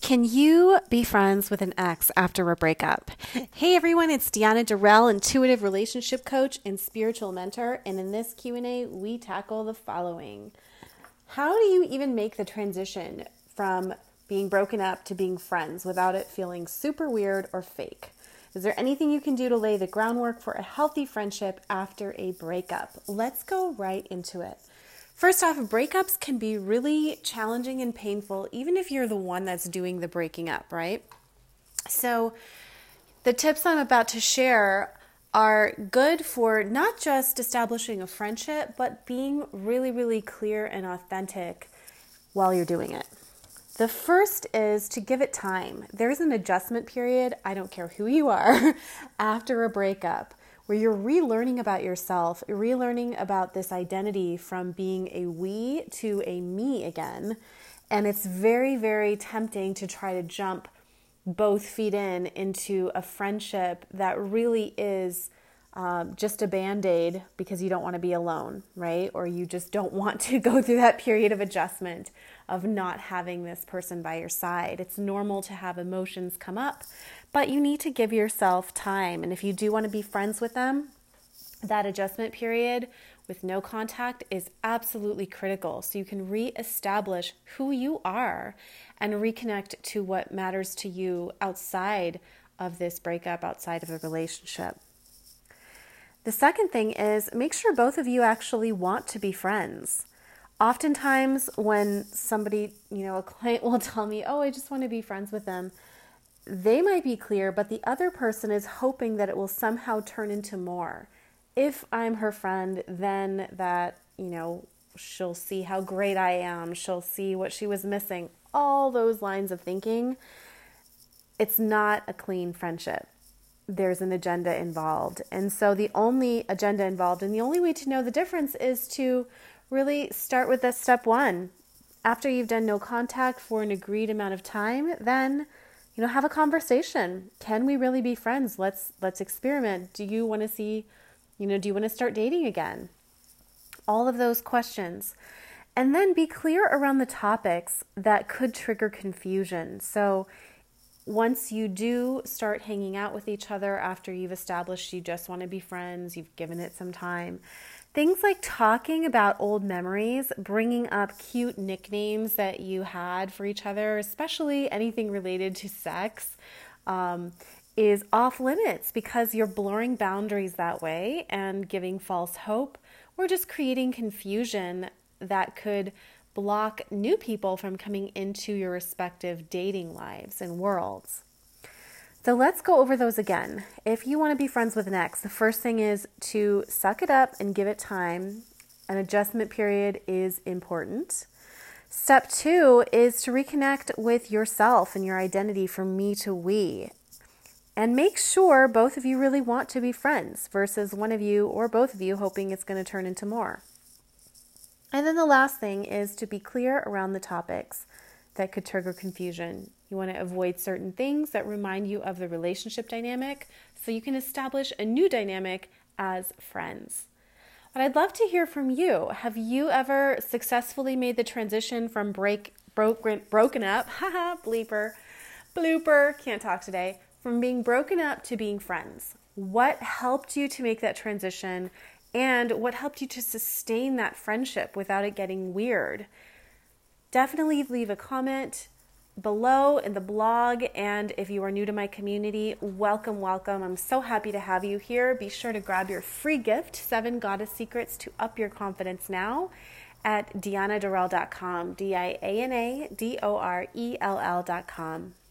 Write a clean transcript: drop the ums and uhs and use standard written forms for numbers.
Can you be friends with an ex after a breakup? Hey everyone, it's Deanna Durrell, intuitive relationship coach and spiritual mentor, and in this Q&A, we tackle the following. How do you even make the transition from being broken up to being friends without it feeling super weird or fake? Is there anything you can do to lay the groundwork for a healthy friendship after a breakup? Let's go right into it. First off, breakups can be really challenging and painful, even if you're the one that's doing the breaking up, right? So the tips I'm about to share are good for not just establishing a friendship, but being really, really clear and authentic while you're doing it. The first is to give it time. There's an adjustment period, I don't care who you are, after a breakup, where you're relearning about yourself, relearning about this identity from being a we to a me again. And it's very, very tempting to try to jump both feet into a friendship that really is just a Band-Aid because you don't want to be alone, right? Or you just don't want to go through that period of adjustment of not having this person by your side. It's normal to have emotions come up, but you need to give yourself time. And if you do want to be friends with them, that adjustment period with no contact is absolutely critical. So you can reestablish who you are and reconnect to what matters to you outside of this breakup, outside of the relationship. The second thing is make sure both of you actually want to be friends. Oftentimes when somebody, a client will tell me, oh, I just want to be friends with them, they might be clear, but the other person is hoping that it will somehow turn into more. If I'm her friend, then that, she'll see how great I am. She'll see what she was missing. All those lines of thinking. It's not a clean friendship. There's an agenda involved. And so the only agenda involved and the only way to know the difference is to really start with that step one. After you've done no contact for an agreed amount of time, then have a conversation. Can we really be friends? Let's experiment. Do you want to see, do you want to start dating again? All of those questions. And then be clear around the topics that could trigger confusion. So once you do start hanging out with each other after you've established you just want to be friends, you've given it some time, things like talking about old memories, bringing up cute nicknames that you had for each other, especially anything related to sex, is off limits because you're blurring boundaries that way and giving false hope or just creating confusion that could block new people from coming into your respective dating lives and worlds. So let's go over those again. If you want to be friends with an ex, the first thing is to suck it up and give it time. An adjustment period is important. Step 2 is to reconnect with yourself and your identity from me to we. And make sure both of you really want to be friends versus one of you or both of you hoping it's going to turn into more. And then the last thing is to be clear around the topics that could trigger confusion. You want to avoid certain things that remind you of the relationship dynamic so you can establish a new dynamic as friends. But I'd love to hear from you. Have you ever successfully made the transition from broken up, haha, blooper, can't talk today, from being broken up to being friends? What helped you to make that transition? And what helped you to sustain that friendship without it getting weird? Definitely leave a comment below in the blog. And if you are new to my community, welcome. I'm so happy to have you here. Be sure to grab your free gift, 7 Goddess Secrets to Up Your Confidence Now at DeannaDurrell.com, DianaDorell.com.